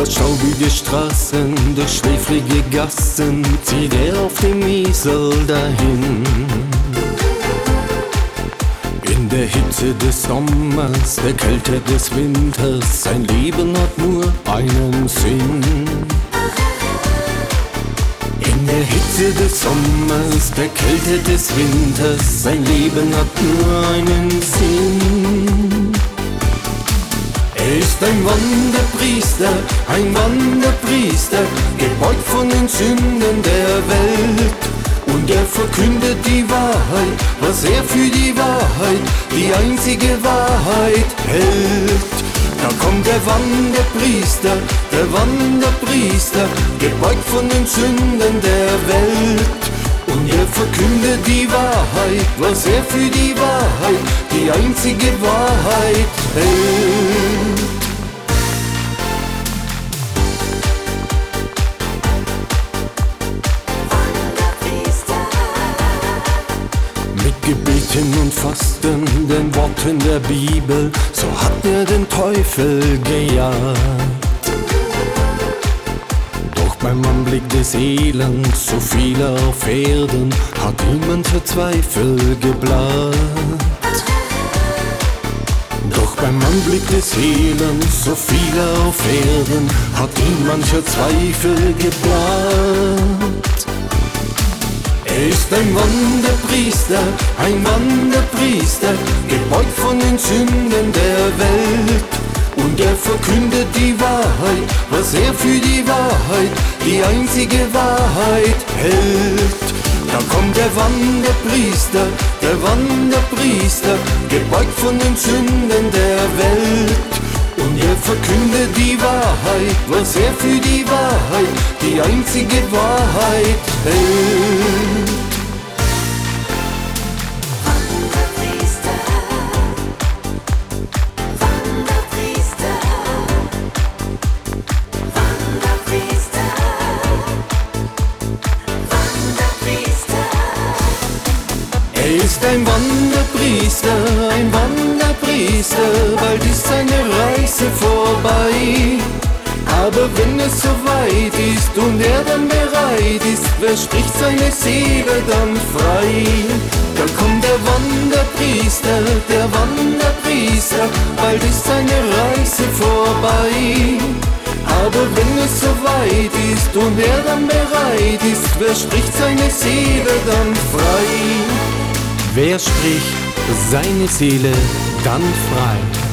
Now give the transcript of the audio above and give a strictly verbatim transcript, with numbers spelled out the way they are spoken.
Über staubige Straßen, durch schläfrige Gassen zieht er auf dem Esel dahin. In der Hitze des Sommers, der Kälte des Winters, sein Leben hat nur einen Sinn. In der Hitze des Sommers, der Kälte des Winters, sein Leben hat nur einen Sinn. Er ist ein Wanderpriester, ein Wanderpriester, gebeugt von den Sünden der Welt. Und er verkündet die Wahrheit, was er für die Wahrheit, die einzige Wahrheit hält. Da kommt der Wanderpriester, der Wanderpriester, gebeugt von den Sünden der Welt. Und er verkündet die Wahrheit, was er für die Wahrheit, die einzige Wahrheit hält. Mit Gebeten und Fasten, den Worten der Bibel, so hat er den Teufel gejagt. Doch beim Anblick des Elends, so viele auf Erden, hat ihm mancher Zweifel geplagt. Doch beim Anblick des Elends, so viele auf Erden, hat ihm mancher Zweifel geplagt. Er ist ein Wanderpriester, ein Wanderpriester, gebeugt von den Sünden der Welt. Und er verkündet die Wahrheit, was er für die Wahrheit, die einzige Wahrheit hält. Da kommt der Wanderpriester, der Wanderpriester, gebeugt von den Sünden der Welt. Und er verkündet die Wahrheit, was er für die Wahrheit, die einzige Wahrheit hält. Wanderpriester, Wanderpriester, Wanderpriester, Wanderpriester. Er ist ein Wanderpriester, ein Wanderpriester, bald ist seine Reise vorbei. Aber wenn es so weit ist und er dann bereit ist, wer spricht seine Seele dann frei? Da kommt der Wanderpriester, der Wanderpriester, bald ist seine Reise vorbei. Aber wenn es so weit ist und er dann bereit ist, wer spricht seine Seele dann frei? Wer spricht seine Seele dann frei?